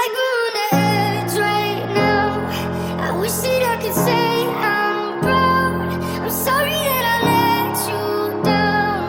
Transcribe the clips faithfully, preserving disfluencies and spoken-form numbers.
like we're on the edge right now. I wish that I could say I'm proud. I'm sorry that I let you down,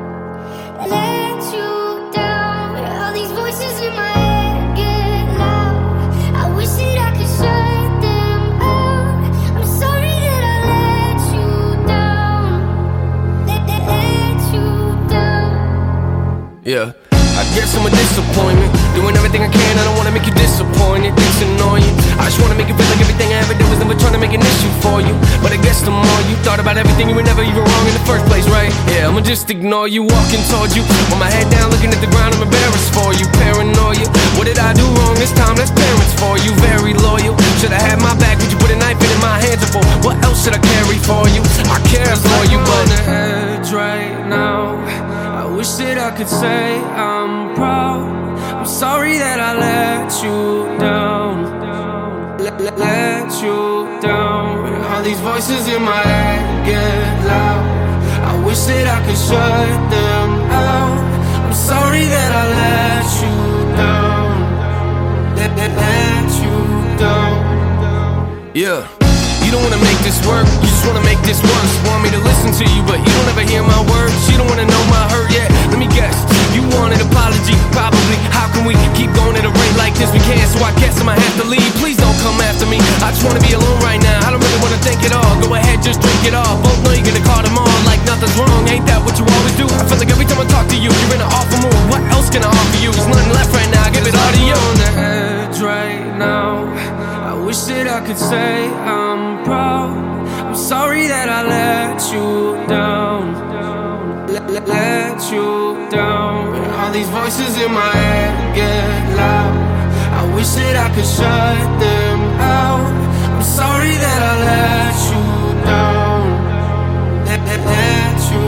let you down. All these voices in my head get loud. I wish that I could shut them out. I'm sorry that I let you down, let, let, let you down. Yeah, I guess I'm a disappointment. Doing everything I can, I don't wanna make you disappointed. It's annoying. I just wanna make it feel like everything I ever did was never trying to make an issue for you. But I guess the more you thought about everything, you were never even wrong in the first place, right? Yeah, I'ma just ignore you, walking towards you with my head down, looking at the ground. I'm embarrassed for you, paranoia. What did I do wrong this time? That's parents for you, very loyal. Should've had my back, would you put a knife in my hands for? What else should I carry for you? I care for you, but on the edge right now. I wish that I could say I'm proud. I'm sorry that I let you down, let, let, let you down. All these voices in my head get loud. I wish that I could shut them out. I'm sorry that I let you down, let, let, let you down. Yeah. You don't wanna make this work, you just wanna make this worse. Want me to listen to you, but you don't ever hear my words. You don't wanna know my hurt yet. Let me guess, you want an apology, probably. How can we keep going at a rate like this? We can't, so I guess I'ma have to leave. Please don't come after me, I just wanna be alone right now. I don't really wanna think at all, go ahead, just drink it all. Both know you're gonna call them on like nothing's wrong. Ain't that what you always do? I feel like every time I talk to you, you're in an awful mood. What else can I offer you? There's nothing left right now, I give it all to you. On the edge right now. I wish that I could say I'm proud. I'm sorry that I let you down, let, let, let you down. All these voices in my head get loud. I wish that I could shut them out. I'm sorry that I let you down, let, let, let you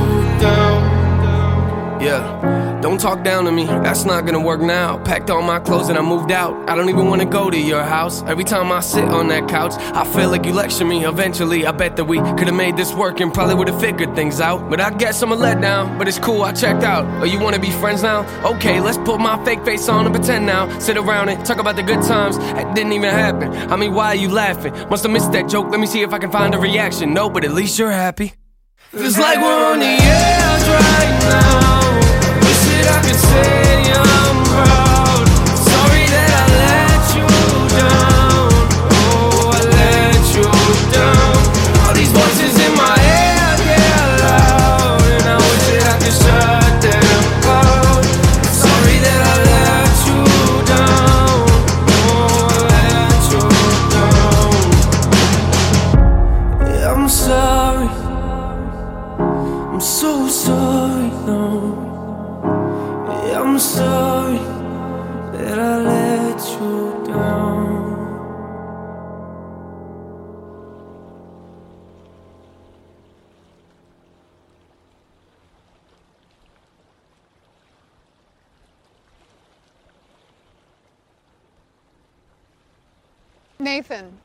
down. Yeah. Don't talk down to me, that's not gonna work now. Packed all my clothes and I moved out. I don't even wanna go to your house. Every time I sit on that couch, I feel like you lecture me. Eventually, I bet that we could've made this work and probably would've figured things out. But I guess I'm a letdown, but it's cool, I checked out. Oh, you wanna be friends now? Okay, let's put my fake face on and pretend now. Sit around and talk about the good times that didn't even happen. I mean, why are you laughing? Must've missed that joke, let me see if I can find a reaction. No, but at least you're happy. Feels like we're on the edge right now. I could say I'm proud. Sorry that I let you down. Oh, I let you down. All these voices in my head get loud, and I wish that I could shut them out. Sorry that I let you down. Oh, I let you down. Yeah, I'm sorry. I'm so sorry now. I'm sorry that I let you down. Nathan.